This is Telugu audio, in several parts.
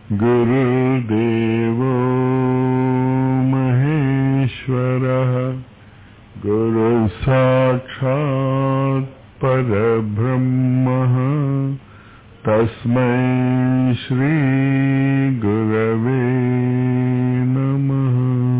गुरुर्देवो महेश्वरः गुरुसाक्षात् परब्रह्मः तस्मै श्री गुरवे नमः।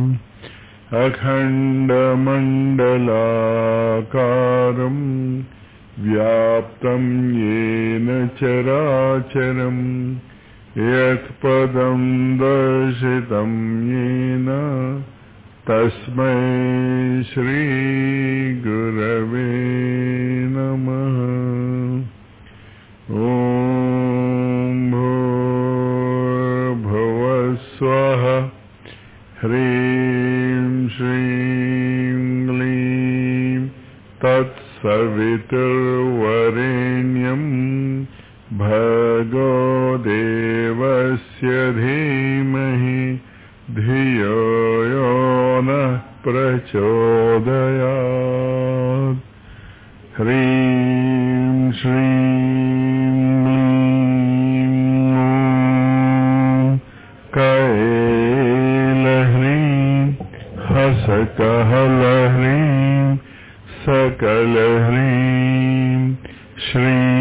अखण्डमण्डलाकारं व्याप्तं येन चराचरं यत्पदं दर्शितं येन तस्मै श्री गुरवे नमः। ॐ भूर्भुवः स्वः ह्रीं श्रीं क्लीं तत्सवितुर्वरेण्यं भर्गो देवस्य धीमहि धियो यो नः प्रचोदयात्। ह्रीं श्रीं कैलह्रीं हसकहलह्रीं सकलह्रीं श्रीं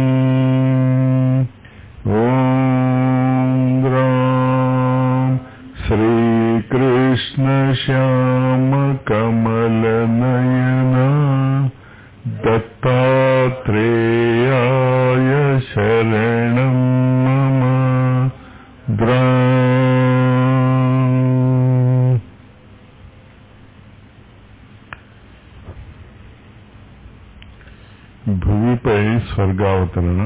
श्रीकृष्ण श्याम कमलनयना दत्तात्रेयाय शरणं मम। భూమిపై స్వర్గావతరణ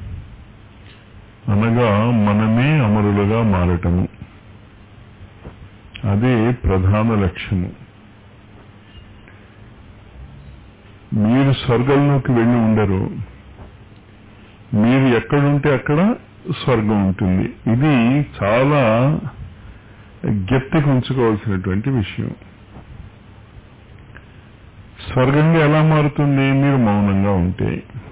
అనగా మనమే అమరులుగా మారటము, అదే ప్రధాన లక్ష్యము. మీరు స్వర్గంలోకి వెళ్ళి ఉండరు, మీరు ఎక్కడుంటే అక్కడ స్వర్గం ఉంటుంది. ఇది చాలా గట్టిగా ఉంచుకోవాల్సినటువంటి విషయం. స్వర్గంగా ఎలా మారుతుంది? మీరు మౌనంగా ఉంటే,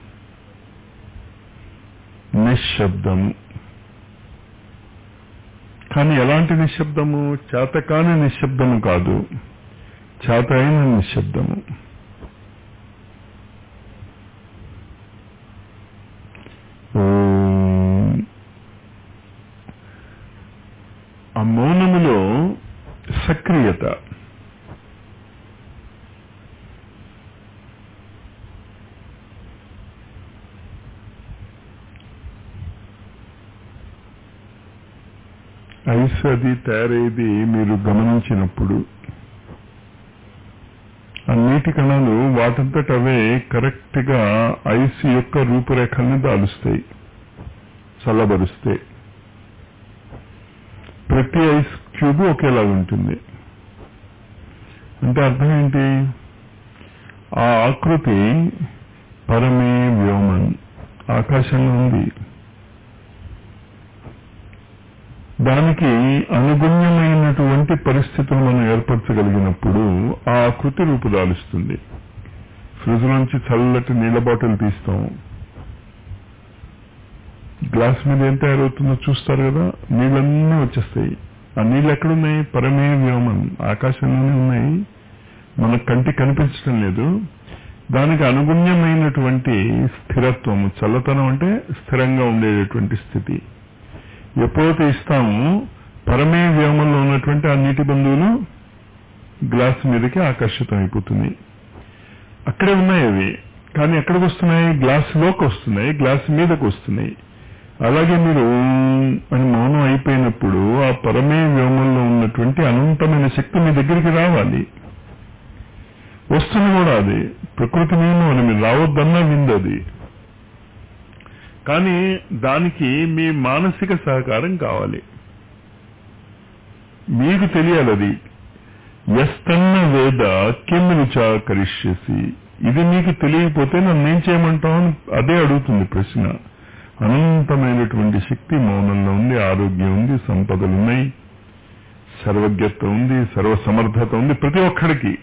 నిశ్శబ్దము. కానీ ఎలాంటి నిశ్శబ్దము? చేతకాని నిశ్శబ్దము కాదు, చేత అయిన నిశ్శబ్దము. ఆ మౌనములో సక్రియత. ఐస్ అది తయారయ్యేది మీరు గమనించినప్పుడు ఆ నీటి కణాలు వాటంతట అవే కరెక్ట్ గా ఐస్ యొక్క రూపురేఖల్ని దాలుస్తాయి, చల్లబరుస్తాయి. ప్రతి ఐస్ క్యూబ్ ఒకేలా ఉంటుంది. అంటే అర్థం ఏంటి? ఆ ఆకృతి పరమే వ్యోమన్, ఆకాశంలో ఉంది. దానికి అనుగుణ్యమైనటువంటి పరిస్థితులు మనం ఏర్పరచగలిగినప్పుడు ఆ ఆకృతి రూపుదాలుస్తుంది. ఫ్రిడ్జ్ నుంచి చల్లటి నీళ్ల బాటిల్ తీస్తాం, గ్లాస్ మీద ఏం తయారవుతుందో చూస్తారు కదా, నీళ్ళన్నీ వచ్చేస్తాయి. ఆ నీళ్ళు ఎక్కడున్నాయి? పరమే వ్యోమన్, ఆకాశంలోనే ఉన్నాయి, మన కంటికి కనిపించడం లేదు. దానికి అనుగుణ్యమైనటువంటి స్థిరత్వము, చల్లతనం అంటే స్థిరంగా ఉండేటటువంటి స్థితి ఎప్పుడైతే ఇస్తామో పరమే వ్యోమంలో ఉన్నటువంటి ఆ నీటి బిందువులు గ్లాస్ మీదకి ఆకర్షితం అయిపోతుంది. అక్కడే ఉన్నాయి అవి, కానీ ఎక్కడికి వస్తున్నాయి? గ్లాస్ లోకి వస్తున్నాయి, గ్లాస్ మీదకి వస్తున్నాయి. అలాగే మీరు అని మౌనం అయిపోయినప్పుడు ఆ పరమే వ్యోమంలో ఉన్నటువంటి అనంతమైన శక్తి మీ దగ్గరికి రావాలి. వస్తుంది కూడా, అది ప్రకృతి నియమం అని. మీరు రావద్దన్నా విందది. కానీ దానికి మీ మానసిక సహకారం కావాలి, మీకు తెలియాలి. అది ఎస్తన్న వేద కిం రుచా కరిష్యసి, ఇది మీకు తెలియకపోతే నన్నేం చేయమంటావు అని అదే అడుగుతుంది ప్రశ్న. అనంతమైనటువంటి శక్తి మౌనంలో ఉంది, ఆరోగ్యం ఉంది, సంపదలున్నాయి, సర్వజ్ఞత ఉంది, సర్వసమర్థత ఉంది ప్రతి ఒక్కడికి.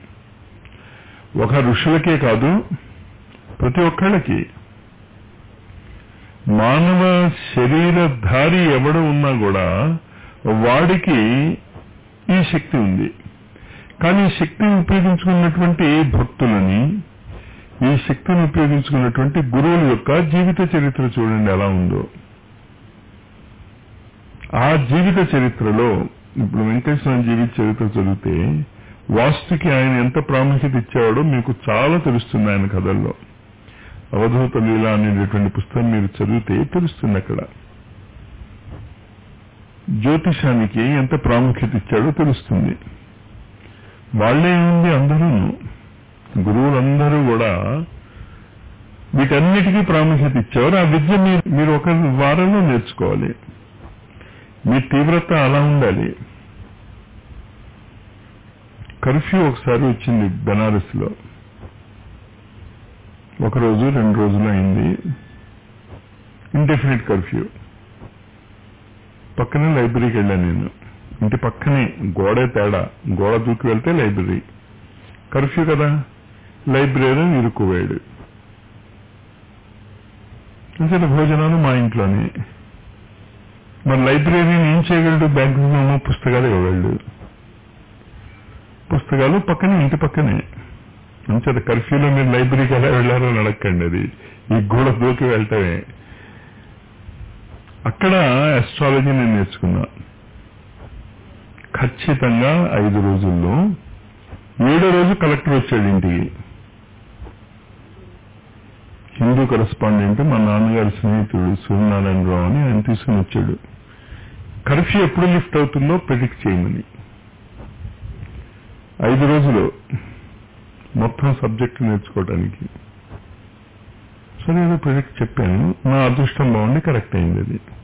ఒక ఋషులకే కాదు, ప్రతి ఒక్కళ్ళకి. మానవ శరీరధారి ఎవడు ఉన్నా కూడా వాడికి ఈ శక్తి ఉంది. కానీ ఈ శక్తిని ఉపయోగించుకున్నటువంటి భక్తులని, ఈ శక్తిని ఉపయోగించుకున్నటువంటి గురువుల యొక్క జీవిత చరిత్ర చూడండి ఎలా ఉందో. ఆ జీవిత చరిత్రలో ఇప్పుడు వెంకటేశ్వర జీవిత చరిత్ర చదివితే వాస్తుకి ఆయన ఎంత ప్రాముఖ్యత ఇచ్చేవాడో మీకు చాలా తెలుస్తుంది. ఆయన కథల్లో అవధూత లీల అనేటటువంటి పుస్తకం మీరు చదివితే తెలుస్తుంది. అక్కడ జ్యోతిషానికి ఎంత ప్రాముఖ్యత ఇచ్చాడో తెలుస్తుంది. వాళ్లే ఉంది అందరూ, గురువులందరూ కూడా వీటన్నిటికీ ప్రాముఖ్యత ఇచ్చేవారు. ఆ విద్య మీరు ఒక వారంలో నేర్చుకోవాలి. మీ తీవ్రత అలా ఉండాలి. కర్ఫ్యూ ఒకసారి వచ్చింది బెనారస్ లో. ఒకరోజు 2 రోజులు అయింది. Indefinite curfew. పక్కనే లైబ్రరీకి వెళ్ళాను నేను. ఇంటి పక్కనే గోడే తేడా, గోడ దూకి వెళ్తే లైబ్రరీ. కర్ఫ్యూ కదా, లైబ్రరీ ఇరుక్కుపోయాడు. అంటే భోజనాలు మా ఇంట్లోనే. మరి లైబ్రరీని ఏం చేయగలడు? బ్యాగ్లో పుస్తకాలు ఇవ్వగలడు. పుస్తకాలు పక్కనే, ఇంటి పక్కనే. అంచేత కర్ఫ్యూలో మీరు లైబ్రరీకి ఎలా వెళ్ళారో అడగండి. అది ఈ గోడ దూకి వెళ్తామే. అక్కడ ఆస్ట్రాలజీ నేను నేర్చుకున్నా. ఖచ్చితంగా 5 రోజుల్లో 7వ రోజు కలెక్టర్ వచ్చాడు ఇంటికి. హిందూ కరెస్పాండెంట్, మా నాన్నగారి స్నేహితుడు సూర్యనారాయణరావు అని ఆయన తీసుకుని వచ్చాడు. కర్ఫ్యూ ఎప్పుడు లిఫ్ట్ అవుతుందో ప్రెడిక్ట్ చేయమని. 5 రోజులు మొత్తం సబ్జెక్టు నేర్చుకోవడానికి. సరే ఏదో ప్రెడిక్ట్ చెప్పాను. నా అదృష్టం బాగుండి కరెక్ట్ అయింది.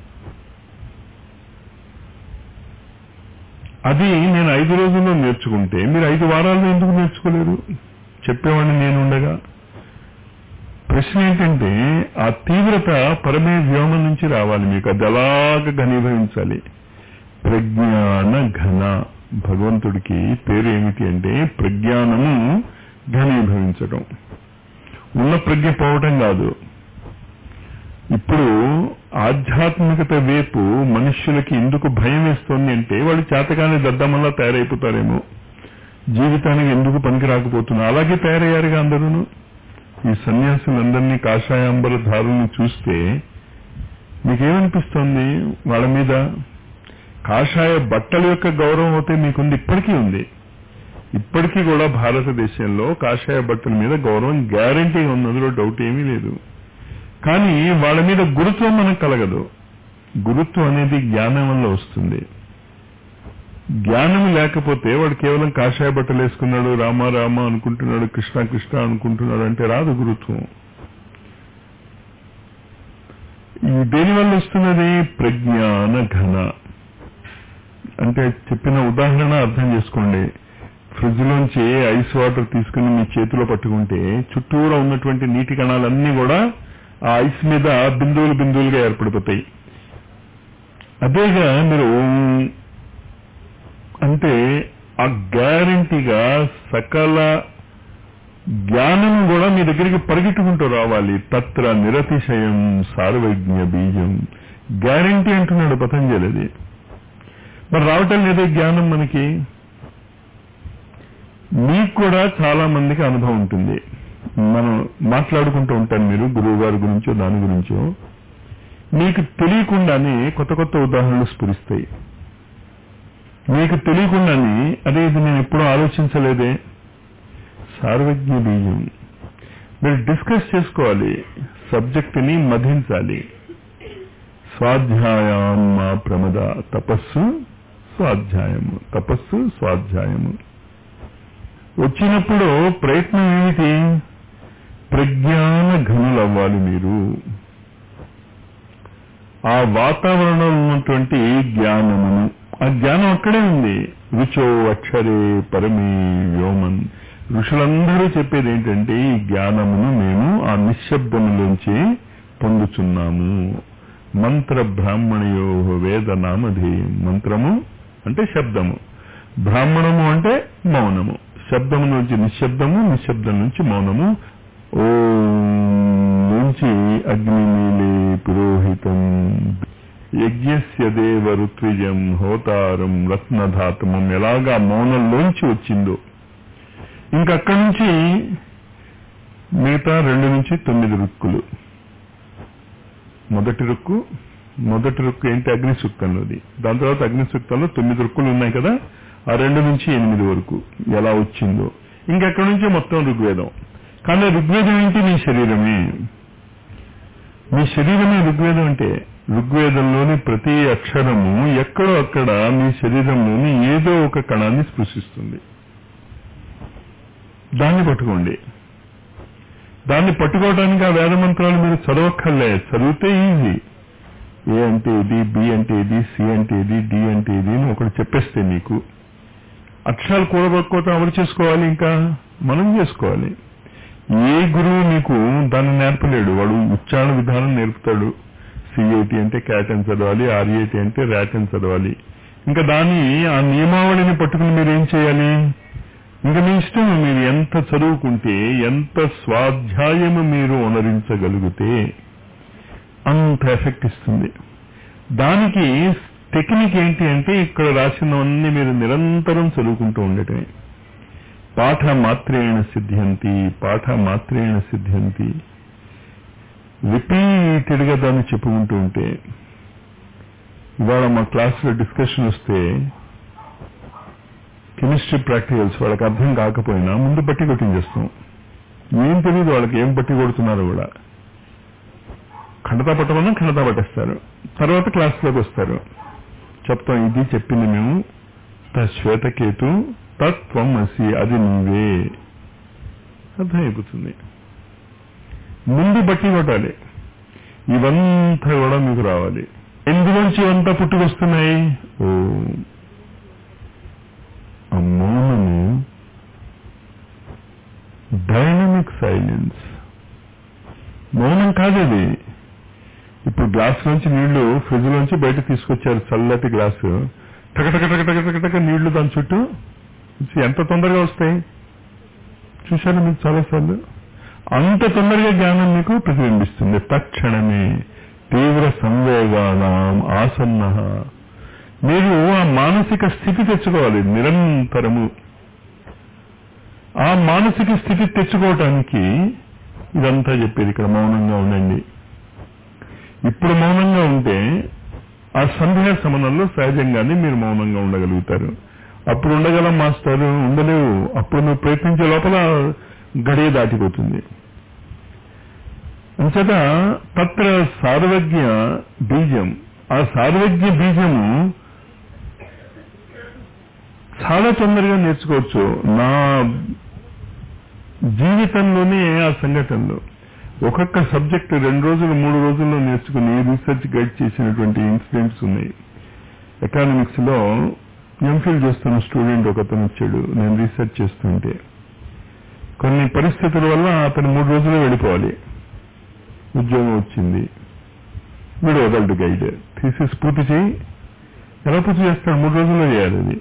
అది నేను 5 రోజుల్లో నేర్చుకుంటే మీరు 5 వారాల్లో ఎందుకు నేర్చుకోలేరు? చెప్పేవాడిని నేను ఉండగా. ప్రశ్న ఏంటంటే ఆ తీవ్రత పరమే వ్యోమం నుంచి రావాలి. మీకు అది అలాగ ఘనీభవించాలి. ప్రజ్ఞాన ఘన. భగవంతుడికి పేరు ఏమిటి అంటే ప్రజ్ఞానము ఘనీభవించటం. ఉన్న ప్రజ్ఞ పోవటం కాదు. ఇప్పుడు ఆధ్యాత్మికత వైపు మనుష్యులకి ఎందుకు భయం వేస్తోంది అంటే వాళ్ళు చేతగానే దద్దమల్లా తయారైపోతారేమో, జీవితానికి ఎందుకు పనికి రాకపోతున్నారు. అలాగే తయారయ్యారుగా అందరూ. ఈ సన్యాసులందరినీ కాషాయాంబర ధారుల్ని చూస్తే మీకేమనిపిస్తోంది? వాళ్ళ మీద కాషాయ బట్టల యొక్క గౌరవం అయితే మీకుంది, ఇప్పటికీ ఉంది. ఇప్పటికీ కూడా భారతదేశంలో కాషాయ బట్టల మీద గౌరవం గ్యారంటీగా ఉంది, అందులో డౌట్ ఏమీ లేదు. కానీ వాళ్ళ మీద గురుత్వం మనకు కలగదు. గురుత్వం అనేది జ్ఞానం వల్ల వస్తుంది. జ్ఞానం లేకపోతే వాడు కేవలం కాషాయ బట్టలు వేసుకున్నాడు, రామ రామ అనుకుంటున్నాడు, కృష్ణ కృష్ణ అనుకుంటున్నాడు అంటే రాదు గురుత్వం. దేనివల్ల వస్తున్నది? ప్రజ్ఞాన ఘన. అంటే చెప్పిన ఉదాహరణ అర్థం చేసుకోండి. ఫ్రిడ్జ్ లోంచి ఐస్ వాటర్ తీసుకుని మీ చేతిలో పట్టుకుంటే చుట్టూరా ఉన్నటువంటి నీటి కణాలన్నీ కూడా ఆ ఐస్ మీద బిందువులు బిందువులుగా ఏర్పడిపోతాయి. అదేగా మీరు అంటే ఆ గ్యారంటీగా సకల జ్ఞానం కూడా మీ దగ్గరికి పరిగెట్టుకుంటూ రావాలి. తత్ర నిరతిశయం సార్వజ్ఞ బీజం. గ్యారంటీ అంటున్నాడు పతంజలిది. మరి రావటం లేదే జ్ఞానం మనకి. మీకు కూడా చాలా మందికి అనుభవం ఉంటుంది. మనం మాట్లాడుకుంటూ ఉంటాం, మీరు గురువు గారి గురించో దాని గురించో. మీకు తెలియకుండానే కొత్త కొత్త ఉదాహరణలు స్ఫురిస్తాయి. మీకు తెలియకుండానే అదే ఇది నేను ఎప్పుడూ ఆలోచించలేదే. సార్వజ్ఞ బీజం. మీరు డిస్కస్ చేసుకోవాలి, సబ్జెక్టుని మధించాలి. స్వాధ్యాయాన్మ ప్రమద. తపస్సు స్వాధ్యాయము, తపస్సు స్వాధ్యాయము. వచ్చినప్పుడు ప్రయత్నం ఏమిటి? ప్రజ్ఞాన ఘనులవ్వాలి మీరు. ఆ వాతావరణంలో ఉన్నటువంటి జ్ఞానమును, ఆ జ్ఞానం అక్కడే ఉంది. రుచో అక్షరే పరమే వ్యోమన్. ఋషులందరూ చెప్పేది ఏంటంటే ఈ జ్ఞానమును మేము ఆ నిశ్శబ్దములోంచి పొందుచున్నాము. మంత్ర బ్రాహ్మణయో వేద నామధేయం. మంత్రము అంటే శబ్దము, బ్రాహ్మణము అంటే మౌనము. శబ్దము నుంచి నిశ్శబ్దము, నిశ్శబ్దం నుంచి మౌనము. ఓం నుంచి అగ్నిమీలే పురోహితం యజ్ఞస్య దేవ ఋత్విజం హోతారం రత్నధాతమం ఎలాగా మౌనంలోంచి వచ్చిందో ఇంకక్కడి నుంచి మిగతా 2 నుంచి 9 రుక్కులు. మొదటి రుక్కు ఏంటి? అగ్ని సూక్తంలోది. దాని తర్వాత అగ్ని సూక్తంలో 9 రుక్కులు ఉన్నాయి కదా, ఆ 2 నుంచి 8 వరకు ఎలా వచ్చిందో ఇంకెక్కడి నుంచి మొత్తం ఋగ్వేదం. కానీ ఋగ్వేదం ఏంటి? మీ శరీరమే. మీ శరీరమే ఋగ్వేదం అంటే ఋగ్వేదంలోని ప్రతి అక్షరము ఎక్కడో అక్కడ మీ శరీరంలోని ఏదో ఒక కణాన్ని స్పృశిస్తుంది. దాన్ని పట్టుకోండి. దాన్ని పట్టుకోవడానికి ఆ వేద మంత్రాలు మీరు చదవక్కర్లే, చదివితే ఈజీ. ఏ అంటే ఇది, బి అంటే ఇది, సి అంటే ఇది, డి అంటే ఇది అని ఒకటి చెప్పేస్తే మీకు అక్షరాలు కూడబట్టుకోవటం ఎవరు చేసుకోవాలి? ఇంకా మనం చేసుకోవాలి. ఏ గురువు మీకు దాన్ని నేర్పలేడు. వాడు ఉచ్చారణ విధానం నేర్పుతాడు. సిఏటి అంటే క్యాట్ అని చదవాలి, ఆర్ఏటి అంటే ర్యాట్ అని చదవాలి. ఇంకా దాన్ని ఆ నియమావళిని పట్టుకుని మీరు ఏం చేయాలి? ఇంకా మీ ఇష్టం. మీరు ఎంత చదువుకుంటే, ఎంత స్వాధ్యాయము మీరు ఉనరించగలిగితే అంత ఎఫెక్ట్ ఇస్తుంది. దానికి టెక్నిక్ ఏంటి అంటే ఇక్కడ రాసినవన్నీ మీరు నిరంతరం చదువుకుంటూ ఉండటమే. పాఠమాత్రేణ సిద్ధ్యంతి రిపీటెడ్ గా దాన్ని చెప్పుకుంటూ ఉంటే. ఇవాళ మా క్లాసులో డిస్కషన్ వస్తే కెమిస్ట్రీ ప్రాక్టికల్స్ వాళ్ళకి అర్థం కాకపోయినా ముందు బట్టి కొట్టించేస్తాం. ఏం తెలియదు వాళ్ళకి, ఏం బట్టి కొడుతున్నారో కూడా. ఖండతా పట్టమన్నా ఖండతా పట్టేస్తారు. తర్వాత క్లాసులోకి వస్తారు, చెప్తాం ఇది చెప్పింది మేము, శ్వేతకేతు తత్వం అసి, అది నువ్వే. అర్థమైపోతుంది. ముందు బట్టి కొట్టాలి. ఇవంతా కూడా మీకు రావాలి. ఎందులోంచి ఇవంతా పుట్టుకొస్తున్నాయి? ఓ మౌనము, డైనమిక్ సైలెన్స్. మౌనం కాదది. ఇప్పుడు గ్లాస్ నుంచి నీళ్లు ఫ్రిడ్జ్ లోంచి బయట తీసుకొచ్చారు, చల్లటి గ్లాసు. టకటక నీళ్లు దాని చుట్టూ ఎంత తొందరగా వస్తాయి చూశారు మీకు చాలాసార్లు. అంత తొందరగా జ్ఞానం మీకు ప్రతిబింబిస్తుంది. తక్షణమే తీవ్ర సంవేగానాం ఆసన్న. మీరు ఆ మానసిక స్థితి తెచ్చుకోవాలి నిరంతరము. ఆ మానసిక స్థితి తెచ్చుకోవటానికి ఇదంతా చెప్పేది. ఇక్కడ మౌనంగా ఉండండి. ఇప్పుడు మౌనంగా ఉంటే ఆ సంధ్యా సమనంలో సహజంగానే మీరు మౌనంగా ఉండగలుగుతారు. అప్పుడు ఉండగలం మాస్టారు, ఉండలేవు. అప్పుడు నువ్వు ప్రయత్నించే లోపల గడియ దాటిపోతుంది. అంచేత తత్ర సార్వజ్ఞ బీజం. ఆ సార్వజ్ఞ బీజము చాలా తొందరగా నేర్చుకోవచ్చు. నా జీవితంలోనే ఆ సంఘటనలో ఒక్కొక్క సబ్జెక్ట్ 2 రోజులు 3 రోజుల్లో నేర్చుకుని రీసెర్చ్ గైడ్ చేసినటువంటి ఇన్సిడెంట్స్ ఉన్నాయి. ఎకనామిక్స్ లో ఎంఫిల్ చేస్తున్న స్టూడెంట్ ఒకతను వచ్చాడు. నేను రీసెర్చ్ చేస్తుంటే కొన్ని పరిస్థితుల వల్ల అతను 3 రోజుల్లో వెళ్ళిపోవాలి. ఉద్యోగం వచ్చింది. వీడు వదలడు గైడ్. థీసిస్ పూర్తి చేయి. ఎలా పూర్తి చేస్తాడు? 3 రోజుల్లో చేయాలి. అది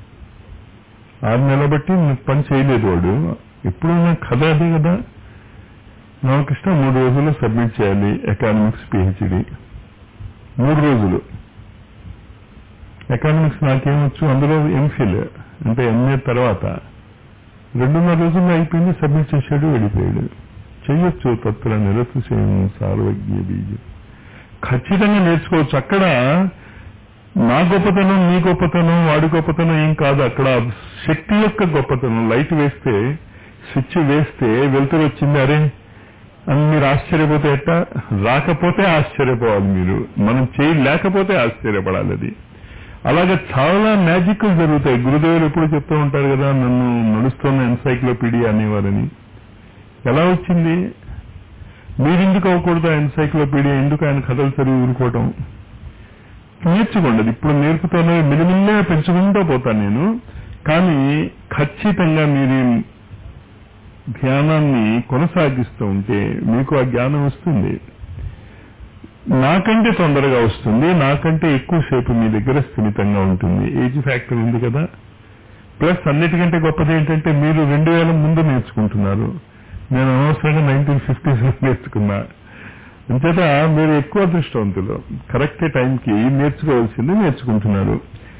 6 నెలల బట్టి పని చేయలేదు వాడు. ఎప్పుడు నా కథ అదే కదా. రామకృష్ణ 3 రోజుల్లో సబ్మిట్ చేయాలి ఎకనామిక్స్ పిహెచ్డి. 3 రోజులు. ఎకనామిక్స్ నాకేమొచ్చు, అందులో ఎంఫిల్ అంటే ఎంఏ తర్వాత 2.5 రోజుల్లో అయిపోయింది. సబ్మిట్ చేశాడు, వెళ్ళిపోయాడు. చెయ్యొచ్చు. తత్ర నిరతిశయం సార్వజ్ఞ బీజం. ఖచ్చితంగా నేర్చుకోవచ్చు. అక్కడ నా గొప్పతనం, నీ గొప్పతనం, వాడి గొప్పతనం ఏం కాదు. అక్కడ శక్తి యొక్క గొప్పతనం. లైట్ వేస్తే, స్విచ్ వేస్తే వెలుతురు వచ్చింది, అరే అని మీరు ఆశ్చర్యపోతే ఎట్టా? రాకపోతే ఆశ్చర్యపోవాలి మీరు. మనం చేయలేకపోతే ఆశ్చర్యపడాలి. అది అలాగే చాలా మ్యాజిక్లు జరుగుతాయి. గురుదేవులు ఎప్పుడు చెప్తూ ఉంటారు కదా, నన్ను నడుస్తున్న ఎన్సైక్లోపీడియా అనేవారని. ఎలా వచ్చింది? మీరెందుకు అవ్వకూడదు ఎన్సైక్లోపీడియా? ఎందుకు ఆయన కథలు చదివి ఊరుకోవటం? నేర్చుకోండి. అది ఇప్పుడు నేర్పుతాను, మిలిమిల్లే పెంచుకుంటూ పోతాను నేను. కానీ ఖచ్చితంగా మీరు ధ్యానాన్ని కొనసాగిస్తూ ఉంటే మీకు ఆ జ్ఞానం వస్తుంది. నాకంటే తొందరగా వస్తుంది. నాకంటే ఎక్కువసేపు మీ దగ్గర స్థిమితంగా ఉంటుంది. ఏజ్ ఫ్యాక్టర్ ఉంది కదా. ప్లస్ అన్నిటికంటే గొప్పది ఏంటంటే మీరు 2000 ముందు నేర్చుకుంటున్నారు. నేను అనవసరంగా 1950s నేర్చుకున్నా. అంచేత మీరు ఎక్కువ అదృష్టవంతులు, కరెక్ట్ టైంకి నేర్చుకోవాల్సింది నేర్చుకుంటున్నారు.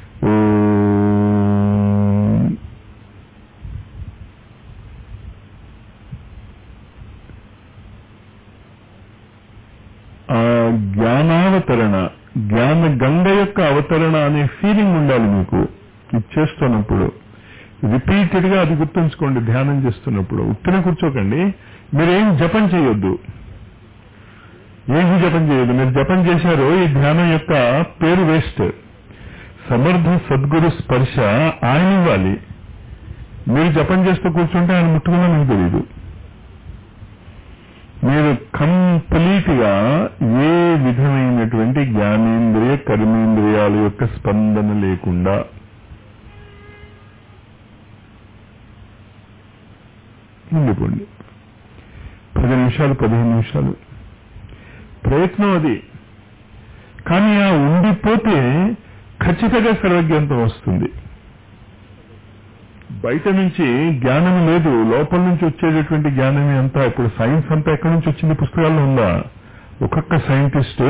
ఆ జ్ఞానావతరణ, జ్ఞాన గంగ యొక్క అవతరణ అనే ఫీలింగ్ ఉండాలి మీకు ఇది చేస్తున్నప్పుడు. రిపీటెడ్ గా అది గుర్తుంచుకోండి. ధ్యానం చేస్తున్నప్పుడు ఉత్తిన కూర్చోకండి, మీరేం జపం చేయొద్దు, ఏమి జపం చేయొద్దు. మీరు జపం చేశారో ఈ ధ్యానం యొక్క పేరు వేస్ట్. సమర్థ సద్గురు స్పర్శ ఆయన ఇవ్వాలి. మీరు జపం చేస్తూ కూర్చుంటే ఆయన ముట్టుకున్నా మీకు తెలియదు. మీరు కంప్లీట్ గా ఏ విధమైనటువంటి జ్ఞానేంద్రియ కర్మేంద్రియాల యొక్క స్పందన లేకుండా ఉండిపోండి. 10 నిమిషాలు 15 నిమిషాలు ప్రయత్నం అది. కానీ ఆ ఉండిపోతే ఖచ్చితంగా సర్వజ్ఞానం వస్తుంది. బయట నుంచి జ్ఞానం లేదు, లోపల నుంచి వచ్చేటటువంటి జ్ఞానమే అంతా. ఇప్పుడు సైన్స్ అంతా ఎక్కడి నుంచి వచ్చింది? పుస్తకాల్లో ఉందా? ఒక్కొక్క సైంటిస్టు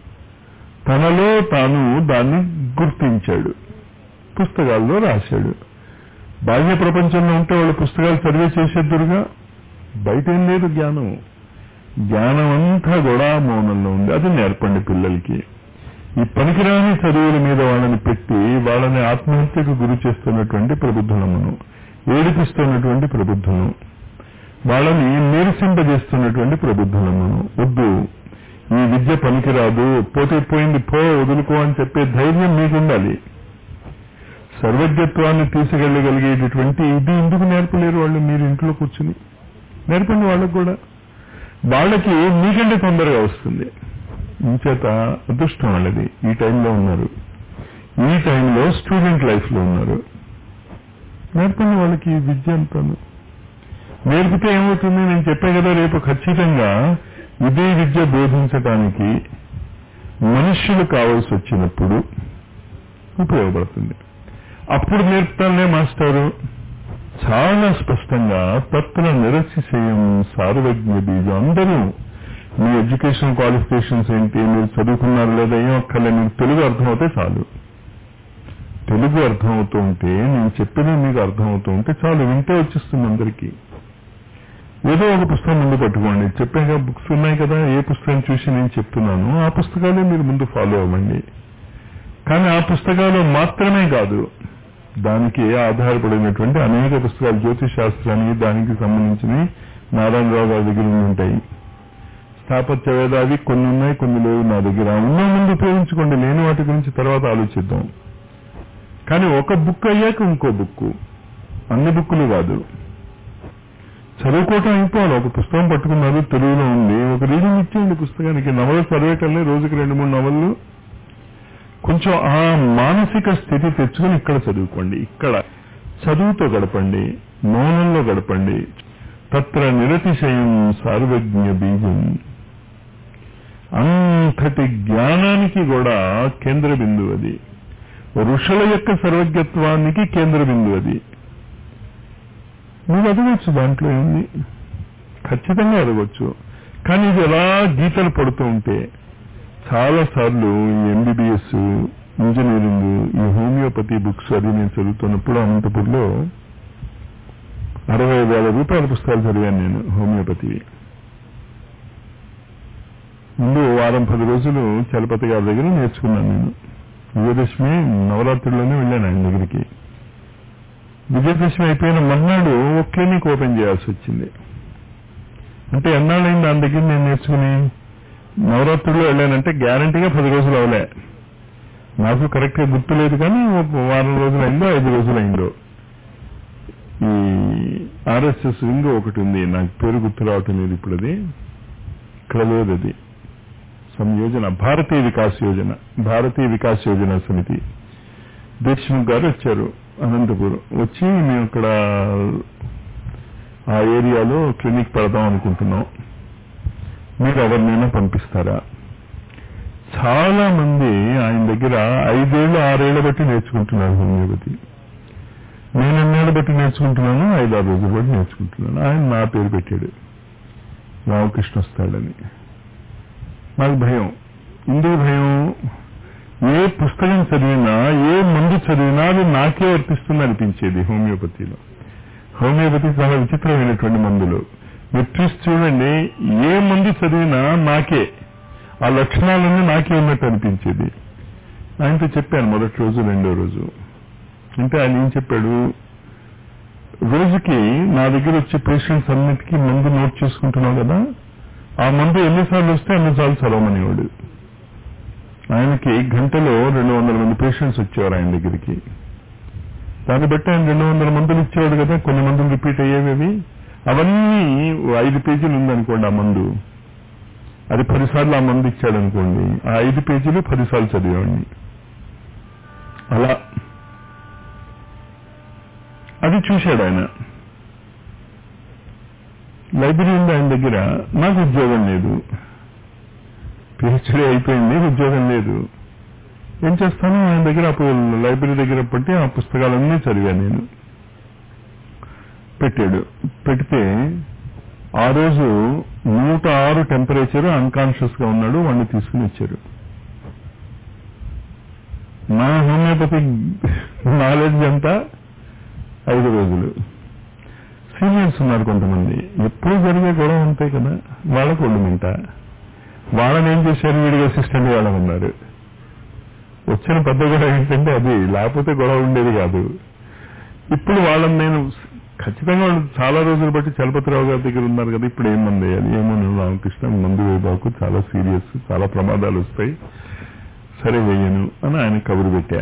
తనలో తాను దాన్ని గుర్తించాడు, పుస్తకాల్లో రాశాడు. బాహ్య ప్రపంచంలో ఉంటే వాళ్ళు పుస్తకాలు చదివే చేసేద్దురుగా. బయట ఏం లేదు జ్ఞానం. జ్ఞానం అంతా కూడా మౌనంలో ఉంది. అది నేర్పండి పిల్లలకి. ఈ పనికిరాని చదువుల మీద వాళ్ళని పెట్టి వాళ్ళని ఆత్మహత్యకు గురి చేస్తున్నటువంటి ప్రబుద్ధులమును, ఏడిపిస్తున్నటువంటి ప్రబుద్ధులను, వాళ్ళని నీరసింపజేస్తున్నటువంటి ప్రబుద్ధులమును వద్దు. ఈ విద్య పనికిరాదు, పోతే పోయింది, పో, వదులుకో అని చెప్పే ధైర్యం మీకు ఉండాలి. సర్వజ్ఞత్వాన్ని తీసుకెళ్లగలిగేటటువంటి ఇది ఎందుకు నేర్పలేరు వాళ్ళు? మీరు ఇంట్లో కూర్చుని నేర్పండి వాళ్ళకు కూడా. వాళ్ళకి మీకంటే తొందరగా వస్తుంది. ఇంచేత అదృష్టం వాళ్ళది. ఈ టైంలో ఉన్నారు, ఈ టైంలో స్టూడెంట్ లైఫ్ లో ఉన్నారు. నేర్పండి వాళ్ళకి ఈ విద్య అంతాను. నేర్పితే ఏమవుతుంది? నేను చెప్పే కదా, రేపు ఖచ్చితంగా ఇదే విద్య బోధించడానికి మనుష్యులు కావాల్సి వచ్చినప్పుడు ఉపయోగపడుతుంది. అప్పుడు నేర్పుతానే మాస్టారు చాలా స్పష్టంగా తత్ర నిరతిశయం సార్వజ్ఞ బీజం. అందరూ మీ ఎడ్యుకేషన్ క్వాలిఫికేషన్స్ ఏంటి, మీరు చదువుకున్నారు లేదా ఏం అక్కర్లే, మీకు తెలుగు అర్థమవుతే చాలు. తెలుగు అర్థమవుతూ ఉంటే, నేను చెప్పినది మీకు అర్థమవుతూ ఉంటే చాలు. వింటే వచ్చేస్తుంది అందరికీ. ఏదో ఒక పుస్తకం ముందు పట్టుకోండి. చెప్పాక బుక్స్ ఉన్నాయి కదా, ఏ పుస్తకం చూసి నేను చెప్తున్నాను ఆ పుస్తకాలే మీరు ముందు ఫాలో అవ్వండి. కానీ ఆ పుస్తకాలు మాత్రమే కాదు, దానికి ఆధారపడినటువంటి అనేక పుస్తకాలు, జ్యోతిష్ శాస్త్రానికి దానికి సంబంధించినవి నారాయణరావు గారి దగ్గర ఉంటాయి. స్థాపత్య వేదాది కొన్ని ఉన్నాయి, కొన్ని లేవు నా దగ్గర. ఉన్న ముందు ఉపయోగించుకోండి, లేని వాటి గురించి తర్వాత ఆలోచిద్దాం. కానీ ఒక బుక్ అయ్యాక ఇంకో బుక్, అన్ని బుక్కులు కాదు. చదువుకోవటం అయిపోవాలి. ఒక పుస్తకం పట్టుకున్నారు, తెలుగులో ఉంది, ఒక రీడింగ్ ఇచ్చేయండి పుస్తకానికి. నవలు చదివేటల్లే రోజుకి 2-3 నవళ్ళు. కొంచెం ఆ మానసిక స్థితి తెచ్చుకుని ఇక్కడ చదువుకోండి. ఇక్కడ చదువుతో గడపండి, మౌనంలో గడపండి. తత్ర నిరతిశయం సార్వజ్ఞ బీజం. అంతటి జ్ఞానానికి కూడా కేంద్ర బిందువు అది. ఋషుల యొక్క సర్వజ్ఞత్వానికి కేంద్ర బిందువు అది. మీరు ఎదగొచ్చు, దాంట్లో ఏంది, ఖచ్చితంగా ఎదగొచ్చు. కానీ ఇది ఎలా గీతలు పడుతూ ఉంటే చాలా సార్లు ఈ ఎంబీబీఎస్, ఇంజనీరింగ్, ఈ హోమియోపతి బుక్స్ అది నేను చదువుతున్నప్పుడు అనంతపూర్లో 65,000 రూపాయల పుస్తకాలు చదివాను నేను హోమియోపతివి. ముందు వారం 10 రోజులు చలపతి గారి దగ్గర నేర్చుకున్నాను నేను. విజయదశమి నవరాత్రుల్లోనే వెళ్ళాను ఆయన దగ్గరికి. విజయదశమి అయిపోయిన మర్నాడు ఒక క్లినిక్ ఓపెన్ చేయాల్సి వచ్చింది. అంటే ఎన్నాళ్ళైంది దాని దగ్గర నేను నేర్చుకుని? నవరాత్రుల్లో వెళ్ళానంటే గ్యారంటీగా 10 రోజులు అవలే. నాకు కరెక్ట్ గా గుర్తు లేదు, కానీ వారం రోజులు అయిందో 5 రోజులు అయిందో. ఈ ఆర్ఎస్ఎస్ వింగ్ ఒకటి ఉంది, నాకు పేరు గుర్తు రావటం లేదు ఇప్పుడు. అది ఇక్కడ లేదు. అది సంయోజన, భారతీయ వికాస్ యోజన సమితి. దేశ్ముఖ్ గారు వచ్చారు అనంతపురం. వచ్చి మేము ఇక్కడ ఆ ఏరియాలో క్లినిక్ పెడదాం అనుకుంటున్నాం, మీరు ఎవరినైనా పంపిస్తారా? చాలా మంది ఆయన దగ్గర 5 ఏళ్ళు 6 ఏళ్ల బట్టి నేర్చుకుంటున్నారు హోమియోపతి. నేను ఎన్నేళ్ల బట్టి నేర్చుకుంటున్నాను? 5-6 రోజుల బట్టి నేర్చుకుంటున్నాను. ఆయన నా పేరు పెట్టాడు, రామకృష్ణ వస్తాడని. నాకు భయం. ఎందుకు భయం? ఏ పుస్తకం చదివినా, ఏ మందు చదివినా అది నాకే వర్తిస్తుంది అనిపించేది హోమియోపతిలో. హోమియోపతి చాలా విచిత్రమైనటువంటి మందులు. మీరు చూసి చూడండి, ఏ మందు చదివినా నాకే ఆ లక్షణాలన్నీ నాకే ఉన్నట్టు అనిపించేది. ఆయనతో చెప్పాను మొదటి రోజు, రెండో రోజు. అంటే ఆయన ఏం చెప్పాడు, రోజుకి నా దగ్గర వచ్చే పేషెంట్స్ అన్నిటికీ మందు నోట్ చేసుకుంటున్నావు కదా, ఆ మందు ఎన్నిసార్లు వస్తే అన్నిసార్లు చదవమనేవాడు. ఆయనకి గంటలో 200 మంది పేషెంట్స్ వచ్చేవారు ఆయన దగ్గరికి. దాన్ని బట్టి ఆయన 200 మందులు ఇచ్చేవాడు కదా. కొన్ని మందులు రిపీట్ అయ్యేవి. అవన్నీ 5 పేజీలు ఉందనుకోండి ఆ మందు, అది 10 సార్లు ఆ మందు ఇచ్చాడు అనుకోండి, ఆ 5 పేజీలు 10 సార్లు చదివేవాడిని. అలా అది చూశాడు ఆయన. లైబ్రరీ ఉంది ఆయన దగ్గర. నాకు ఉద్యోగం లేదు, పిహెచ్డీ అయిపోయింది, ఉద్యోగం లేదు. ఏం చేస్తాను, ఆయన దగ్గర అప్పుడు లైబ్రరీ దగ్గర పట్టి ఆ పుస్తకాలన్నీ చదివాను నేను. పెట్టాడు. పెడితే ఆ రోజు 106 టెంపరేచర్, అన్కాన్షియస్ గా ఉన్నాడు. వాడిని తీసుకుని వచ్చారు. నా హోమియోపతి నాలెడ్జ్ అంతా 5 రోజులు. సీనియర్స్ ఉన్నారు కొంతమంది, ఎప్పుడు జరిగే గొడవ ఉంటాయి కదా, వాళ్ళకు ఒళ్ళుమింట. వాళ్ళని ఏం చేశారు, వీడిగా అసిస్టెంట్ వాళ్ళని ఉన్నారు. వచ్చిన పెద్ద గొడవ ఏంటంటే అది, లేకపోతే గొడవ ఉండేది కాదు. ఇప్పుడు వాళ్ళని నేను ఖచ్చితంగా, వాళ్ళు చాలా రోజులు బట్టి చలపతిరావు గారి దగ్గర ఉన్నారు కదా, ఇప్పుడు ఏం మంది వేయాలి, ఏమో నేను రామకృష్ణ మందు వేయబాకు, చాలా సీరియస్, చాలా ప్రమాదాలు వస్తాయి, సరే వేయను అని ఆయన కబురు పెట్టా.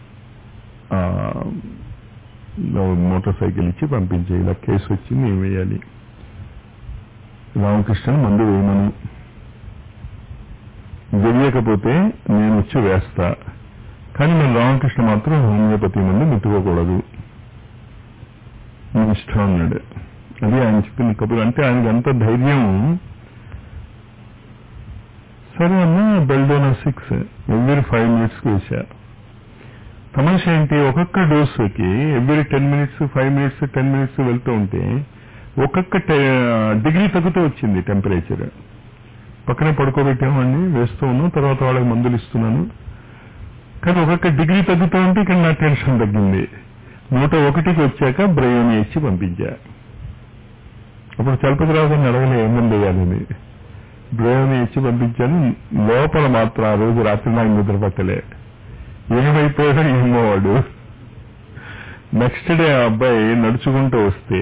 మోటార్ సైకిల్ ఇచ్చి పంపించే, ఇలా కేసు వచ్చింది, ఏం వేయాలి, రామకృష్ణ మందు వేయమను, వేయకపోతే నేను వచ్చి వేస్తా, కానీ నేను రామకృష్ణ మాత్రం హోమియోపతి మందు ముట్టుకోకూడదు, నేను ఇష్టం అన్నాడు. అది ఆయన చెప్పిన కబురు. అంటే ఆయనకి అంత ధైర్యం. సరే అన్నా, బెల్డోనా 6 ఎవ్రీ 5 minutes వేసా. సమస్య ఏంటి, ఒక్కొక్క డోసుకి ఎవ్రీ 10 minutes, 5 minutes, 10 minutes వెళ్తూ ఉంటే ఒక్కొక్క డిగ్రీ తగ్గుతూ వచ్చింది టెంపరేచర్. పక్కనే పడుకోబెట్టామండి, వేస్తూ ఉన్నాం, తర్వాత వాళ్ళకి మందులు ఇస్తున్నాను. కానీ ఒక్కొక్క డిగ్రీ తగ్గుతూ ఉంటే ఇక్కడ నా టెన్షన్ తగ్గింది. 101కి వచ్చాక బ్రయోని ఇచ్చి పంపించా. అప్పుడు చలపతిరావు గారిని అడగలే ఏమంది వేయాలని, బ్రయోని ఇచ్చి పంపించాను. లోపల మాత్రం ఆ రోజు రాత్రి నాకు నిద్ర పట్టలే. ఏమైపోయాడో ఏమో వాడు. నెక్స్ట్ డే ఆ అబ్బాయి నడుచుకుంటూ వస్తే.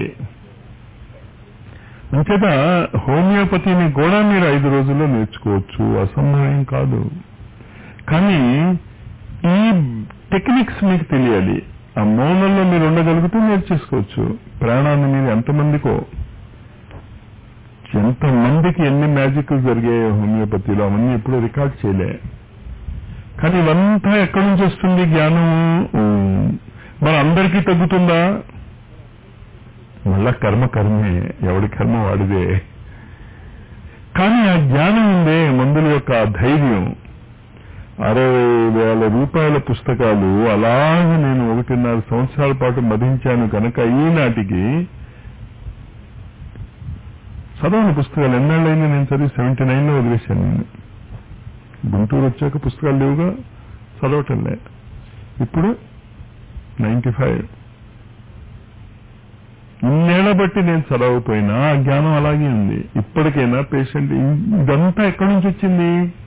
అంచేత హోమియోపతిని కూడా మీరు 5 రోజుల్లో నేర్చుకోవచ్చు, అసంభవం కాదు. కానీ ఈ టెక్నిక్స్ మీకు తెలియాలి. ఆ మౌనంలో మీరు ఉండగలిగితే నేర్చేసుకోవచ్చు. ప్రాణాన్ని మీరు ఎంతమందికి ఎన్ని మ్యాజిక్లు జరిగాయో హోమియోపతిలో, అవన్నీ ఎప్పుడూ రికార్డ్ చేయలే. కానీ ఇవంతా ఎక్కడి నుంచి వస్తుంది జ్ఞానం? మన అందరికీ తగ్గుతుందా? మళ్ళా కర్మే, ఎవడి కర్మ వాడిదే. కానీ ఆ జ్ఞానం ఉందే, మందుల యొక్క ధైర్యం. 60,000 రూపాయల పుస్తకాలు అలాగే నేను 1.5 సంవత్సరాల పాటు మదించాను కనుక ఈనాటికి చదవని పుస్తకాలు ఎన్నాళ్ళైనా నేను చదివి 79లో వదిలేశాను. నేను గుంటూరు వచ్చాక పుస్తకాలు లేవుగా, చదవటంలే. ఇప్పుడు 95. ఇన్నేళ్ల బట్టి నేను చదవకపోయినా ఆ జ్ఞానం అలాగే ఉంది. ఇప్పటికైనా పేషెంట్ ఇదంతా ఎక్కడి నుంచి వచ్చింది?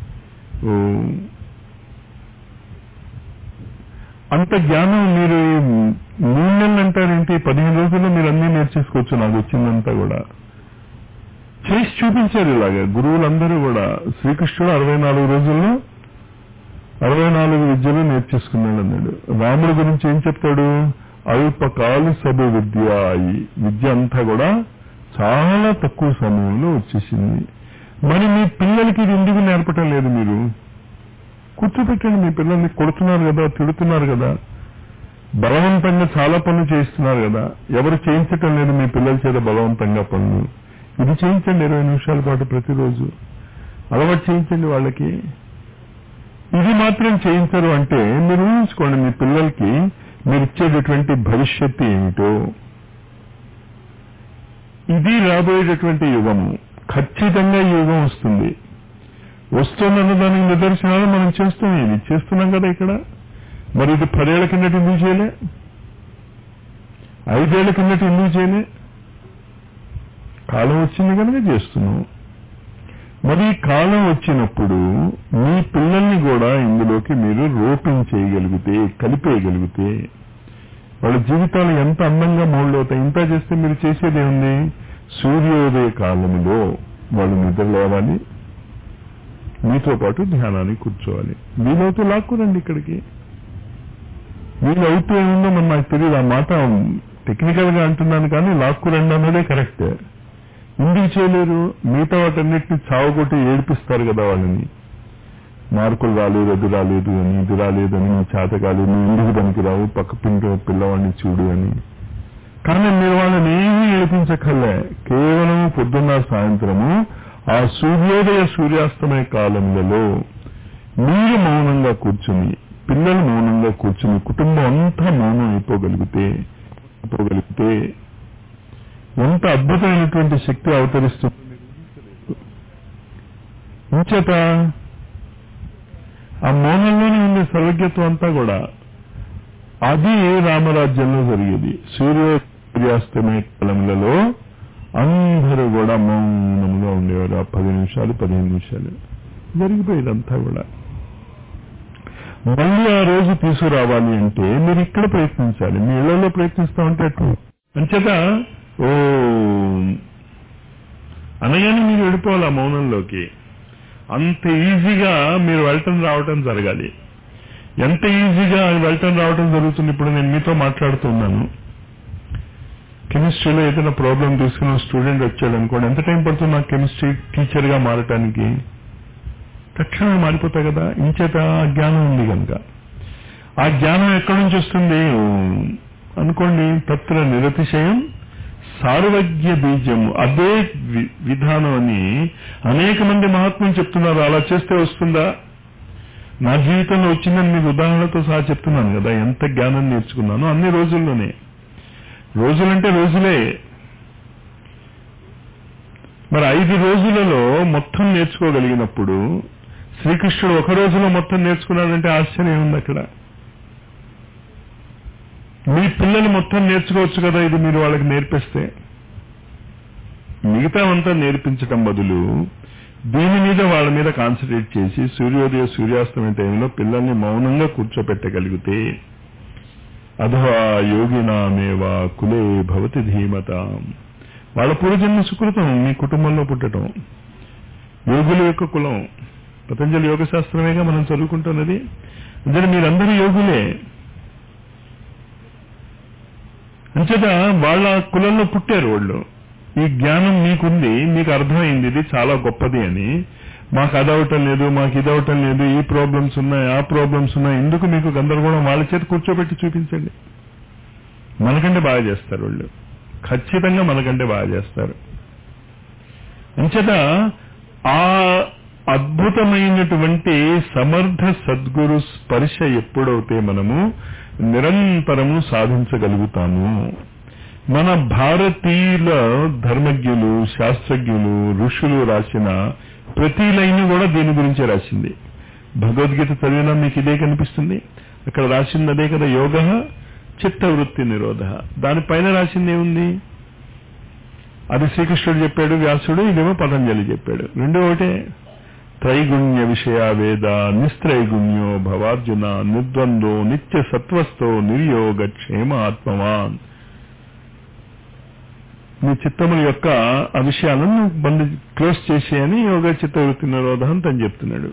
అంత జ్ఞానం మీరు 3 నెలలు అంటారేంటి, 15 రోజుల్లో మీరు అన్నీ నేర్చేసుకోవచ్చు. నాకు వచ్చిందంతా కూడా చేసి చూపించారు ఇలాగా గురువులందరూ కూడా. శ్రీకృష్ణుడు 64 రోజుల్లో 64 విద్యలు నేర్చేసుకున్నాడు అన్నాడు. రాముడి గురించి ఏం చెప్తాడు? అల్పకాలు సభ విద్య. విద్య అంతా కూడా చాలా తక్కువ సమయంలో వచ్చేసింది. మరి మీ పిల్లలకి ఇది ఎందుకు నేర్పటం లేదు? మీరు కూర్చోబెట్టండి. మీ పిల్లల్ని కొడుతున్నారు కదా, తిడుతున్నారు కదా, బలవంతంగా చాలా పనులు చేయిస్తున్నారు కదా. ఎవరు చేయించటం లేదు మీ పిల్లల చేత బలవంతంగా పనులు. ఇది చేయించండి 20 నిమిషాల పాటు ప్రతిరోజు. అలవాటు చేయించండి వాళ్ళకి. ఇది మాత్రం చేయించరు అంటే మీరు ఊహించుకోండి మీ పిల్లలకి మీరు ఇచ్చేటటువంటి భవిష్యత్తు ఏమిటో. ఇది రాబోయేటటువంటి యుగము. ఖచ్చితంగా ఈ యుగం వస్తుంది. వస్తున్న దానికి నిదర్శనాలు మనం చేస్తున్నాం కదా ఇక్కడ. మరి ఇది 10 ఏళ్ల కిందటి ఎందుకు చేయలే? 5 ఏళ్ల కిందటి ఎందుకు చేయలే? కాలం వచ్చింది కనుక చేస్తున్నాం. మరి కాలం వచ్చినప్పుడు మీ పిల్లల్ని కూడా ఇందులోకి మీరు రోపింగ్ చేయగలిగితే, కలిపేయగలిగితే వాళ్ళ జీవితాలు ఎంత అందంగా మౌల్డ్ అవుతాయి. ఇంత చేస్తే మీరు చేసేది ఏముంది? సూర్యోదయ కాలంలో వాళ్ళు నిద్ర లేవాలి, మీతో పాటు ధ్యానానికి కూర్చోవాలి. వీలవుతూ లాక్కురండి ఇక్కడికి. వీలవుతూ ఏముందో మన నాకు తెలియదు. ఆ మాట టెక్నికల్ గా అంటున్నాను కానీ లాక్కురండి అన్నదే కరెక్ట్. ఎందుకు చేయలేరు? మిగతా వాటన్నిటిని చావుకొట్టి ఏడిపిస్తారు కదా వాళ్ళని. మార్కులు రాలేదు, అది రాలేదు అని, ఇది రాలేదని, చేత కాలేదు, నువ్వు ఎందుకు పనికి రావు, పక్క పిల్లవాడిని చూడు అని. కానీ మీరు వాళ్ళని ఏమీ ఏడిపించక్కర్లే. కేవలం పొద్దున్న సాయంత్రము ఆ సూర్యోదయ సూర్యాస్తమయ కాలంలో మీరు మౌనంగా కూర్చుని, పిల్లలు మౌనంగా కూర్చుని, కుటుంబం అంతా మౌనం అయిపోగలిగితే ఎంత అద్భుతమైనటువంటి శక్తి అవతరిస్తుంది. ఇంచేత ఆ మౌనంలోనే ఉంది సర్వజ్ఞత్వం అంతా కూడా. అది రామరాజ్యంలో జరిగేది. సూర్యాస్తమయ కాలంలో అందరూ కూడా మౌనంగా ఉండేవారు. 10 నిమిషాలు 15 నిమిషాలు జరిగిపోయేదంతా కూడా. మళ్ళీ ఆ రోజు తీసుకురావాలి అంటే మీరు ఇక్కడ ప్రయత్నించాలి. మీ ఇళ్లలో ప్రయత్నిస్తామంటే అటు అంచేత ఓ అనగానే మీరు వెళ్ళిపోవాలి ఆ మౌనంలోకి. అంత ఈజీగా మీరు వెళ్ళటం రావటం జరగాలి. ఎంత ఈజీగా వెళ్ళటం రావటం జరుగుతుంది. ఇప్పుడు నేను మీతో మాట్లాడుతున్నాను. కెమిస్ట్రీలో ఏదైనా ప్రాబ్లం తీసుకున్న స్టూడెంట్ వచ్చాడు అనుకోండి, ఎంత టైం పడుతుంది నాకు కెమిస్ట్రీ టీచర్గా మారటానికి? తక్షణమే మారిపోతాయి కదా. ఇంచేత జ్ఞానం ఉంది కనుక. ఆ జ్ఞానం ఎక్కడి నుంచి వస్తుంది అనుకోండి. తత్ర నిరతిశయం సార్వజ్ఞ బీజము. అదే విధానం అని అనేక మంది మహాత్ములు చెప్తున్నారు. అలా చేస్తే వస్తుందా? నా జీవితంలో వచ్చిందని మీకు ఉదాహరణతో సహా చెప్తున్నాను కదా. ఎంత జ్ఞానం నేర్చుకున్నానో అన్ని రోజుల్లోనే. రోజులంటే రోజులే. మరి 5 రోజులలో మొత్తం నేర్చుకోగలిగినప్పుడు శ్రీకృష్ణుడు 1 రోజులో మొత్తం నేర్చుకున్నాడంటే ఆశ్చర్యం ఉంది అక్కడ. మీ పిల్లలు మొత్తం నేర్చుకోవచ్చు కదా ఇది మీరు వాళ్ళకి నేర్పిస్తే. మిగతా అంతా నేర్పించటం బదులు దీని మీద వాళ్ళ మీద కాన్సన్ట్రేట్ చేసి సూర్యోదయ సూర్యాస్తమయ టైంలో పిల్లల్ని మౌనంగా కూర్చోపెట్టగలిగితే అథవా యోగినామేవా కులే భవతి ధీమత. వాళ్ళ పూర్వజన్మ సుకృతం మీ కుటుంబంలో పుట్టడం. యోగుల యొక్క కులం పతంజలి యోగ శాస్త్రమేగా మనం చదువుకుంటున్నది. అంటే మీరందరూ యోగులే. అంచేత వాళ్ళ కులంలో పుట్టారు వాళ్ళు. ఈ జ్ఞానం మీకుంది, మీకు అర్థమైంది ఇది చాలా గొప్పది అని. మాకు అదవటం లేదు, మాకు ఇదవటం లేదు, ఈ ప్రాబ్లమ్స్ ఉన్నాయి, ఆ ప్రాబ్లమ్స్ ఉన్నాయి, ఎందుకు మీకు గందరగోళం? వాళ్ళ చేత కూర్చోబెట్టి చూపించండి. మనకంటే బాగా చేస్తారు వాళ్ళు. ఖచ్చితంగా మనకంటే బాగా చేస్తారు. అంచేత ఆ అద్భుతమైనటువంటి సమర్థ సద్గురు స్పర్శ ఎప్పుడైతే మనము నిరంతరము సాధించగలుగుతాము. మన భారతీయుల ధర్మజ్ఞులు, శాస్త్రజ్ఞులు, ఋషులు రాసిన ప్రతి లైన్ కూడా దీని గురించే రాసింది. భగవద్గీత చదివినా మీకు ఇదే కనిపిస్తుంది. అక్కడ రాసింది అదే కదా. యోగ చిత్తవృత్తి నిరోధ. దానిపైన రాసింది ఏముంది? అది శ్రీకృష్ణుడు చెప్పాడు, వ్యాసుడు, ఇదేమో పతంజలి చెప్పాడు. రెండో ఒకటే. త్రైగుణ్య విషయ వేద నిస్త్రైగుణ్యో భవార్జున నిర్ద్వందో నిత్య సత్వస్థో నిర్యోగ క్షేమ ఆత్మవాన్. మీ చిత్తముల యొక్క ఆ విషయాలను క్లోజ్ చేసేయని యోగ చిత్తవృత్తి నిరోధం తను చెప్తున్నాడు.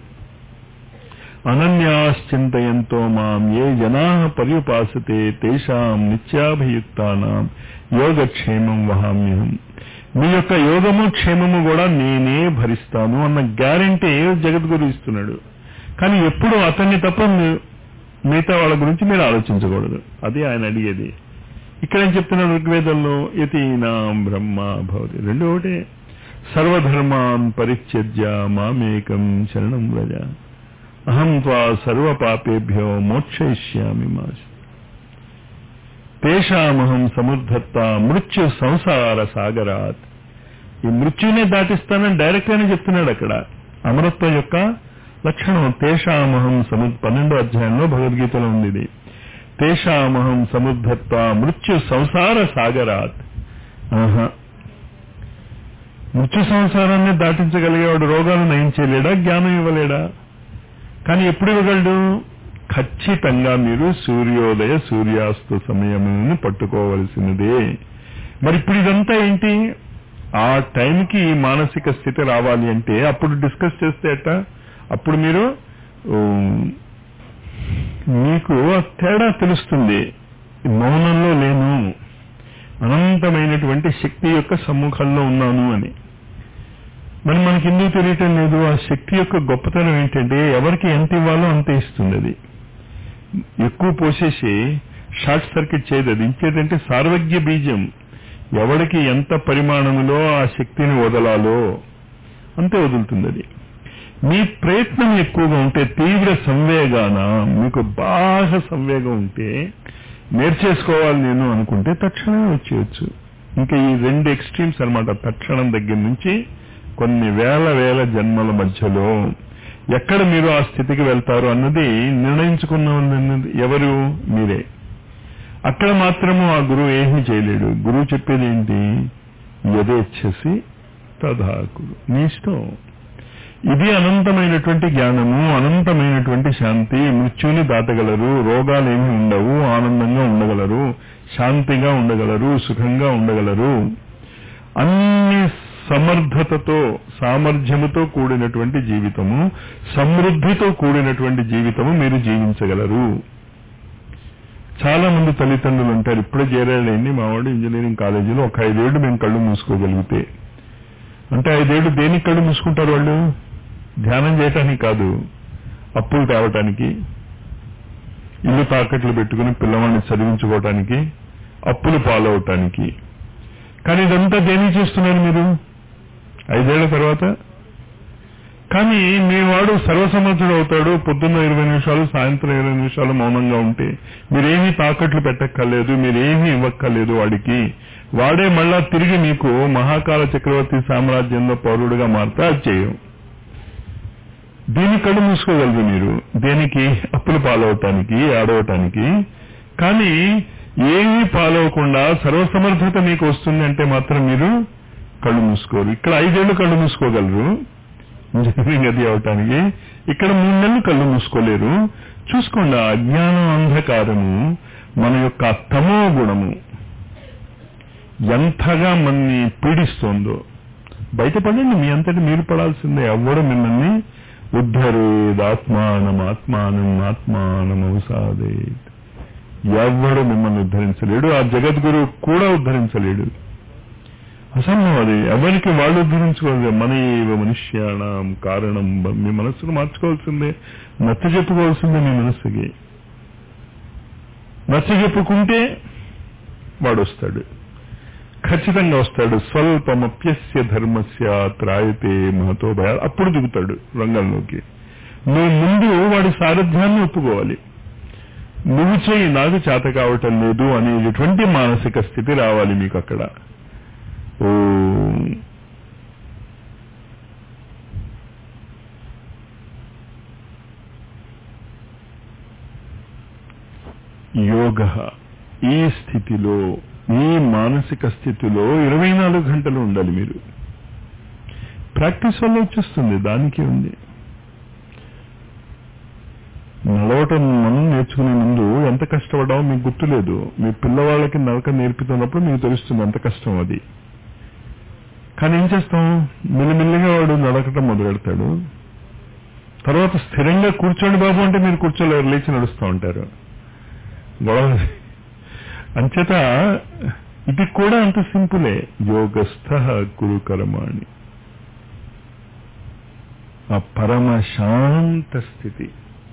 అనన్యాశ్చింతయంతో మాం ఏ జనా పర్యుపాసతే తేషాం నిత్యాభియుక్తానాం యోగక్షేమం వహామ్యహం. మీ యొక్క యోగము క్షేమము కూడా నేనే భరిస్తాను అన్న గ్యారంటీ జగద్గురు ఇస్తున్నాడు. కానీ ఎప్పుడు అతన్ని తప్ప మిగతా వాళ్ళ గురించి మీరు ఆలోచించకూడదు. అది ఆయన అడిగేది. ఇక్కడేం చెప్తున్నాడు ఋగ్వేదంలో? యతీనాం బ్రహ్మ భవతి. రెండో ఒకటే. సర్వధర్మాన్ పరిత్యజ్య మామేకం శరణం వ్రజ అహం త్వా సర్వ పాపేభ్యో మోక్షయిష్యామి మా తేషామహం సముద్ధత్త మృత్యు సంసార సాగరాత్. ఈ మృత్యునే దాటిస్తానని డైరెక్ట్ గానే చెప్తున్నాడు అక్కడ. అమరత్వం యొక్క లక్షణం. తేషామహం 12వ అధ్యాయంలో భగవద్గీతలో ఉంది ఇది. తేషామహం సముద్ధత్వ మృత్యు సంసార సాగరాత్. మృత్యు సంసారాన్ని దాటించగలిగేవాడు రోగాలు నయం చేయలేడా, జ్ఞానం ఇవ్వలేడా? కానీ ఎప్పుడు ఇవ్వగలడు? ఖచ్చితంగా మీరు సూర్యోదయ సూర్యాస్త సమయమును పట్టుకోవలసినదే. మరి ఇప్పుడు ఇదంతా ఏంటి? ఆ టైంకి ఈ మానసిక స్థితి రావాలి అంటే అప్పుడు డిస్కస్ చేస్తే అట్ట, అప్పుడు మీరు మీకు తేడా తెలుస్తుంది. మౌనంలో లేను, అనంతమైనటువంటి శక్తి యొక్క సమ్ముఖంలో ఉన్నాను అని. మరి మనకి ఎందుకు తెలియటం లేదు? ఆ శక్తి యొక్క గొప్పతనం ఏంటంటే ఎవరికి ఎంత ఇవ్వాలో అంత ఇస్తుంది. అది ఎక్కువ పోసేసి షార్ట్ సర్క్యూట్ చేయదు. అది ఇంకేదంటే సార్వజ్ఞ బీజం. ఎవరికి ఎంత పరిమాణంలో ఆ శక్తిని వదలాలో అంతే వదులుతుంది. అది మీ ప్రయత్నం ఎక్కువగా ఉంటే, తీవ్ర సంవేగాన మీకు బాగా సంవేగం ఉంటే, నేర్చేసుకోవాలి నేను అనుకుంటే తక్షణమే వచ్చేయచ్చు. ఇంకా ఈ 2 ఎక్స్ట్రీమ్స్ అనమాట. తక్షణం దగ్గర నుంచి కొన్ని వేల జన్మల మధ్యలో ఎక్కడ మీరు ఆ స్థితికి వెళ్తారు అన్నది నిర్ణయించుకున్నది ఎవరు? మీరే. అక్కడ మాత్రము ఆ గురువు ఏమీ చేయలేడు. గురువు చెప్పేది ఏంటి? యథేచ్ఛసి తథాకురు, నీ ఇష్టం. ఇది అనంతమైనటువంటి జ్ఞానము, అనంతమైనటువంటి శాంతి. మృత్యుని దాటగలరు, రోగాలేమీ ఉండవు, ఆనందంగా ఉండగలరు, శాంతిగా ఉండగలరు, సుఖంగా ఉండగలరు. అన్ని సమర్థతతో, సామర్థ్యముతో కూడినటువంటి జీవితము, సమృద్ధితో కూడినటువంటి జీవితము మీరు జీవించగలరు. చాలా మంది తల్లిదండ్రులు ఉంటారు, ఇప్పుడే చేరాడండి మావాడు ఇంజనీరింగ్ కాలేజీలో, ఒక 5 ఏళ్ళు మేము కళ్ళు మూసుకోగలిగితే. అంటే 5 ఏళ్ళు దేనికి కళ్ళు మూసుకుంటారు వాళ్ళు? ధ్యానం చేయటానికి కాదు, అప్పులు తేవటానికి, ఇల్లు తాకట్లు పెట్టుకుని పిల్లవాడిని చదివించుకోవటానికి, అప్పులు పాలవటానికి. కానీ ఇదంతా దేనికి చేస్తున్నారు మీరు 5 ఏళ్ల తర్వాత? కానీ మీ వాడు సర్వసమర్థుడు అవుతాడు. పొద్దున్న 20 నిమిషాలు, సాయంత్రం 20 నిమిషాలు మౌనంగా ఉంటే మీరేమీ తాకట్లు పెట్టక్కర్లేదు, మీరేమీ ఇవ్వక్కర్లేదు వాడికి. వాడే మళ్ళా తిరిగి మీకు మహాకాల చక్రవర్తి సామ్రాజ్యంలో పౌరుడుగా మారితే అది చేయం. దీన్ని కళ్ళు మూసుకోగలరు మీరు. దేనికి? అప్పులు పాలవటానికి, ఆడవటానికి. కానీ ఏమీ పాలవకుండా సర్వసమర్థత మీకు వస్తుంది అంటే మాత్రం మీరు కళ్ళు మూసుకోరు. ఇక్కడ 5 ఏళ్ళు కళ్ళు మూసుకోగలరు ఇంజనీరింగ్ అది అవటానికి, ఇక్కడ 3 నెలలు కళ్ళు మూసుకోలేరు. చూసుకోండి, అజ్ఞానం, అంధకారము, మన యొక్క తమో గుణము ఎంతగా మనని పీడిస్తోందో. బయటపడండి, మీ అంతటి మీరు పడాల్సిందే. ఎవ్వడు మిమ్మల్ని ఉద్ధరేదాత్మానం ఆత్మానం ఆత్మానం అవసాదేత్. ఎవ్వడు మిమ్మల్ని ఉద్ధరించలేడు. ఆ జగద్గురు కూడా ఉద్ధరించలేడు. అసంభవం అది. ఎవరికి వాళ్ళు ఉద్ధరించుకోవాలి. మన మనుష్యాణం కారణం. మీ మనస్సును మార్చుకోవాల్సిందే, నచ్చ చెప్పుకోవాల్సిందే. మీ మనస్సుకి నచ్చ చెప్పుకుంటే వాడు వస్తాడు, ఖచ్చితంగా వస్తాడు. స్వల్పమప్యస్య ధర్మస్య త్రాయతే మహతో భయ. అప్పుడు దిగుతాడు రంగంలోకి. నువ్వు ముందు వాడి సారథ్యాన్ని ఒప్పుకోవాలి. నువ్వు చేయి, నాకు చేత కావటం లేదు అనేటువంటి మానసిక స్థితి రావాలి మీకు అక్కడ. యోగ ఈ స్థితిలో, ఈ మానసిక స్థితిలో 24 గంటలు ఉండాలి మీరు. ప్రాక్టీస్ వల్ల వచ్చేస్తుంది, దానికి ఉంది. నడవటం మనం నేర్చుకునే ముందు ఎంత కష్టపడ్డామో మీకు గుర్తులేదు. మీ పిల్లవాళ్ళకి నడక నేర్పుతున్నప్పుడు మీకు తెలుస్తుంది ఎంత కష్టం అది. కానీ ఏం చేస్తాం? మెల్లిమెల్లిగా వాడు నడకటం మొదలెడతాడు. తర్వాత స్థిరంగా కూర్చోండి బాబు అంటే మీరు కూర్చోలేరు, లేచి నడుస్తూ ఉంటారు. గొడవ. అంచేత ఇది కూడా అంత సింపులే. యోగస్థ గురు కర్మాణి, ఆ పరమ శాంత స్థితి.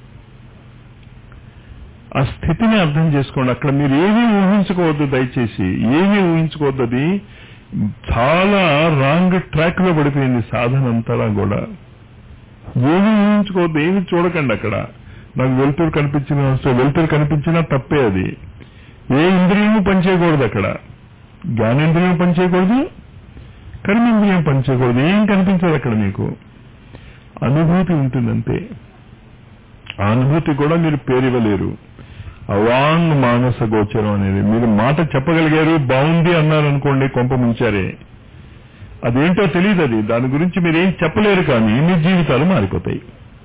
ఆ స్థితిని అర్థం చేసుకోండి. అక్కడ మీరు ఏమీ ఊహించుకోవద్దు, దయచేసి ఏమీ ఊహించుకోవద్దు. అది చాలా రాంగ్ ట్రాక్ లో పడిపోయింది సాధన అంతా కూడా. ఏమీ ఊహించుకోవద్దు, ఏమీ చూడకండి. అక్కడ నాకు వెలుతురు కనిపించినా తప్పే. అది ఏ ఇంద్రియము పనిచేయకూడదు. అక్కడ జ్ఞానేంద్రియం పనిచేయకూడదు, కర్మేంద్రియం పనిచేయకూడదు. ఏం కనిపించదు అక్కడ మీకు. అనుభూతి ఉంటుందంతే. ఆ అనుభూతి కూడా మీరు పేరివ్వలేరు. అవాంగ్ మానస గోచరం అనేది. మీరు మాట చెప్పగలిగారు, బాగుంది అన్నారనుకోండి, కొంప ముంచారే. అదేంటో తెలియదు, అది దాని గురించి మీరేం చెప్పలేరు, కానీ మీ జీవితాలు మారిపోతాయి.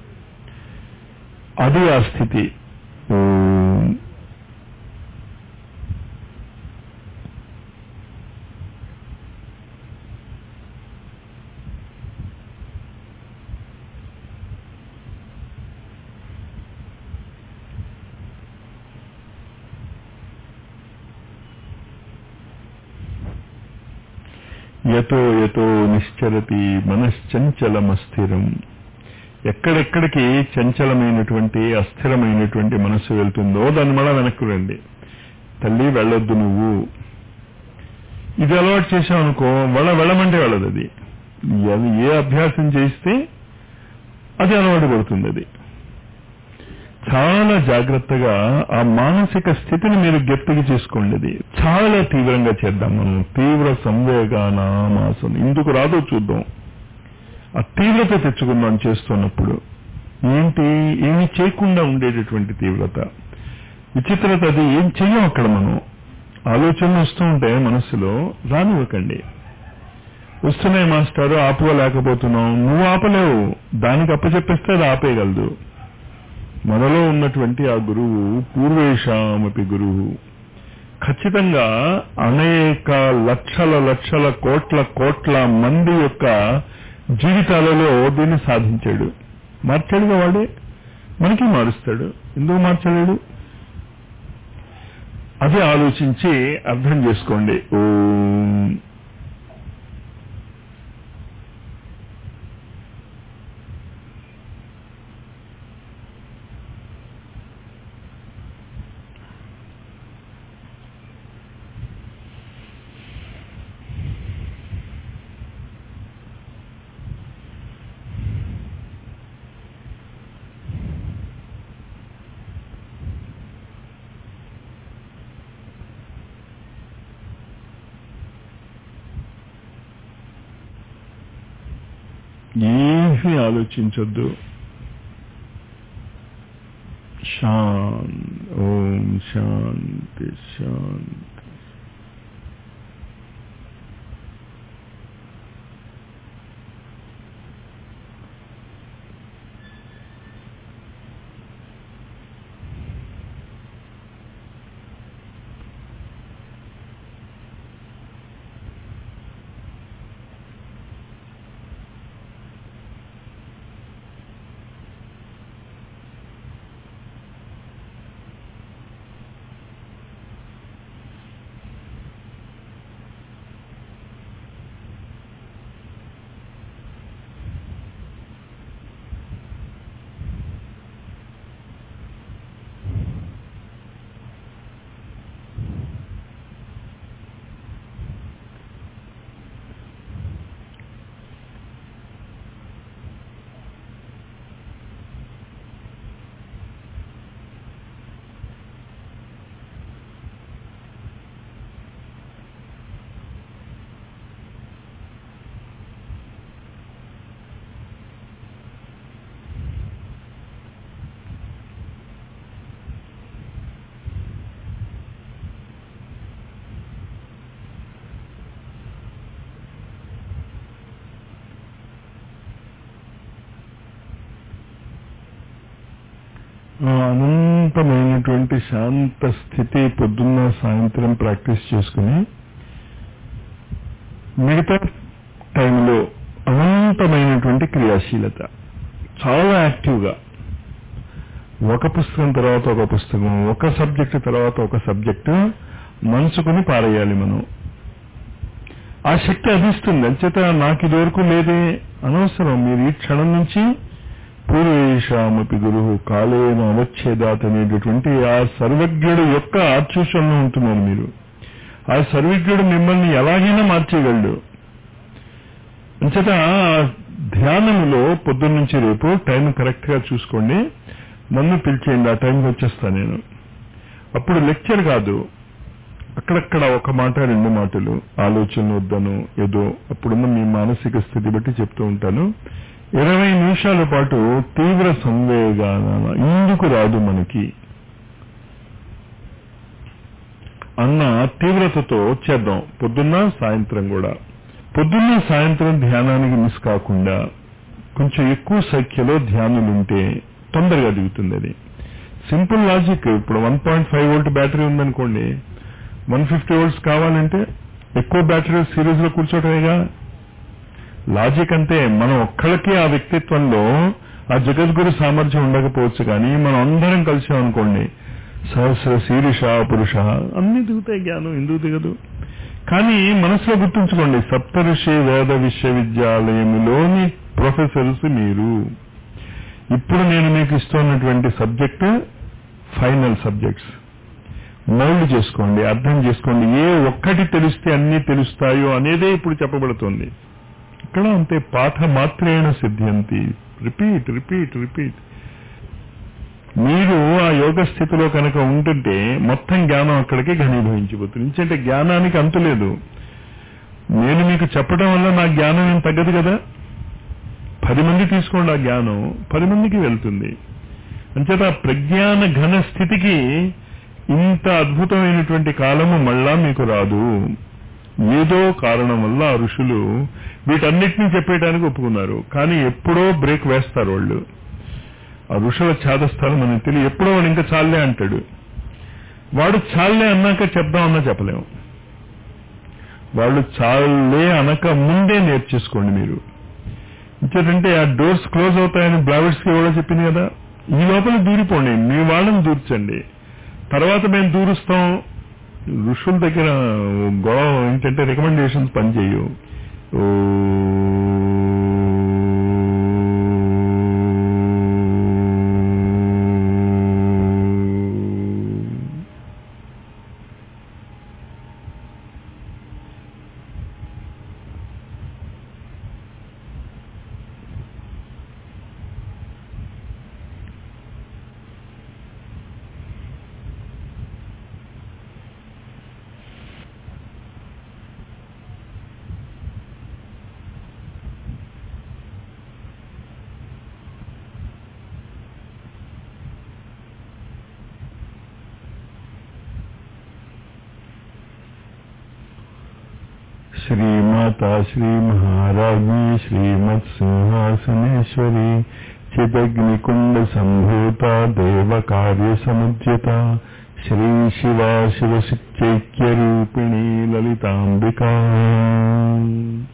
అది ఆ స్థితి. యతో యతో నిశ్చరతి మనశ్చంచలమస్థిరం. ఎక్కడెక్కడికి చంచలమైనటువంటి అస్థిరమైనటువంటి మనస్సు వెళ్తుందో దాన్ని మళ్ళా వెనక్కు రండి. తల్లి వెళ్ళొద్దు నువ్వు, ఇది అలవాటు చేశావనుకో వెళ్ళమంటే వెళ్ళదు. అది ఏ అభ్యాసం చేస్తే అది అలవాటు పడుతుంది. అది చాలా జాగ్రత్తగా ఆ మానసిక స్థితిని మీరు గట్టిగా చేసుకోండి. అది చాలా తీవ్రంగా చేద్దాం మనం. తీవ్ర సంవేగానామాసనం ఎందుకు రాదో చూద్దాం. ఆ తీవ్రత తెచ్చుకుందాం చేస్తున్నప్పుడు. ఏమి చేయకుండా ఉండేటటువంటి తీవ్రత, విచిత్రత. అది ఏం చెయ్యం అక్కడ. మనం ఆలోచనలు వస్తూ ఉంటే మనస్సులో రానివ్వకండి. వస్తున్నాయి మాస్టారు, ఆపుకోలేకపోతున్నాం. నువ్వు ఆపలేవు, దానికి అప్పచెప్పేస్తే అది ఆపేయగలదు. మనలో ఉన్నటువంటి ఆ గురువు పూర్వేషామపి గురువు ఖచ్చితంగా అనేక లక్షల లక్షల కోట్ల కోట్ల మంది యొక్క జీవితాలలో దీన్ని సాధించాడు. మార్చాడుగా వాడే, మనకి మారుస్తాడు. ఎందుకు మార్చలేడు? అది ఆలోచించి అర్థం చేసుకోండి. ఏమీ ఆలోచించొద్దు. ఓం శాంతి శాంతి. అనంతమైనటువంటి శాంత స్థితి పొద్దున్న సాయంత్రం ప్రాక్టీస్ చేసుకుని మిగతా టైంలో అనంతమైనటువంటి క్రియాశీలత, చాలా యాక్టివ్గా ఒక పుస్తకం తర్వాత ఒక పుస్తకం, ఒక సబ్జెక్టు తర్వాత ఒక సబ్జెక్టు మనసుకుని పారేయాలి మనం. ఆ శక్తి అధిస్తుంది. అంచేత నాకు ఇదివరకు లేదే అనవసరం. మీరు ఈ క్షణం నుంచి పూర్వేషామపి గురువు కాలేన అవచ్ఛేదాత్ అనేటటువంటి ఆ సర్వజ్ఞుడు యొక్క ఆచూషంలో ఉంటున్నారు మీరు. ఆ సర్వజ్ఞుడు మిమ్మల్ని ఎలాగైనా మార్చేయగలడు. అంచేత ధ్యానములో పొద్దున్న నుంచి రేపు టైం కరెక్ట్ గా చూసుకోండి. నన్ను పిలిచేయండి, ఆ టైంకి వచ్చేస్తాను నేను. అప్పుడు లెక్చర్ కాదు, అక్కడక్కడ ఒక మాట రెండు మాటలు ఆలోచనలు వద్దను ఏదో అప్పుడున్న మీ మానసిక స్థితి బట్టి చెప్తూ ఉంటాను. 20 నిమిషాల పాటు తీవ్ర సంవేగాన ఎందుకు రాదు మనకి అన్న తీవ్రతతో చేద్దాం. పొద్దున్న సాయంత్రం కూడా. పొద్దున్న సాయంత్రం ధ్యానానికి మిస్ కాకుండా కొంచెం ఎక్కువ సంఖ్యలో ధ్యానులుంటే తొందరగా దిగుతుంది. అది సింపుల్ లాజిక్. ఇప్పుడు 1.5 వోల్ట్ బ్యాటరీ ఉందనుకోండి, 150 వోల్ట్స్ కావాలంటే ఎక్కువ బ్యాటరీ సిరీస్ లో కూర్చోటమేగా. లాజిక్ అంతే. మనం ఒక్కళ్ళకి ఆ వ్యక్తిత్వంలో ఆ జగద్గురు సామర్థ్యం ఉండకపోవచ్చు, కానీ మనం అందరం కలిసామనుకోండి, సహస్ర శీర్ష పురుష అన్ని దిగుతాయి. జ్ఞానం ఎందుకు దిగదు? కానీ మనసులో గుర్తుంచుకోండి, సప్తఋషి వేద విశ్వవిద్యాలయంలోని ప్రొఫెసర్స్ మీరు. ఇప్పుడు నేను మీకు ఇస్తున్నటువంటి సబ్జెక్టు ఫైనల్ సబ్జెక్ట్స్. మౌల్డ్ చేసుకోండి, అర్థం చేసుకోండి. ఏ ఒక్కటి తెలిస్తే అన్ని తెలుస్తాయో అనేదే ఇప్పుడు చెప్పబడుతోంది. ఇక్కడ అంతే. పాఠ మాత్రేణ సిద్ధ్యంతి. Repeat repeat repeat. మీరు ఆ యోగ స్థితిలో కనుక ఉంటుంటే మొత్తం జ్ఞానం అక్కడికి ఘనీభవించిపోతుంది. ఎందుకంటే జ్ఞానానికి అంతు లేదు. నేను మీకు చెప్పడం వల్ల నా జ్ఞానం ఏం తగ్గదు కదా. 10 మంది తీసుకోండి, ఆ జ్ఞానం 10 మందికి వెళ్తుంది. అంచేత ప్రజ్ఞాన ఘన స్థితికి ఇంత అద్భుతమైనటువంటి కాలము మళ్ళా మీకు రాదు. ఏదో కారణం వల్ల ఆ ఋషులు వీటన్నిటినీ చెప్పేయడానికి ఒప్పుకున్నారు. కానీ ఎప్పుడో బ్రేక్ వేస్తారు వాళ్ళు. ఆ ఋషుల ఛాదస్థానం మనకు తెలియ. ఎప్పుడో వాడు ఇంకా చాలే అంటాడు. వాడు చాలే అన్నాక చెప్దామన్నా చెప్పలేము. వాళ్ళు చాలే అనక ముందే నేర్చేసుకోండి మీరు. ఇంకేంటంటే ఆ డోర్స్ క్లోజ్ అవుతాయని బ్లావెట్స్కి కూడా చెప్పింది కదా. ఈ లోపల దూరిపోండి, మీ వాళ్ళని దూర్చండి. తర్వాత మేము దూరుస్తాం. ఋషుల దగ్గర గొడవ ఏంటంటే రికమెండేషన్స్ పనిచేయవు. श्रीमाता श्री महाराजी श्रीमत् सिंहासनेश्वरी चिदग्निकुंड संभूता देव कार्य समुज्यता श्री शिवा शिव शिक्षैक्य रूपिणी ललितांबिका.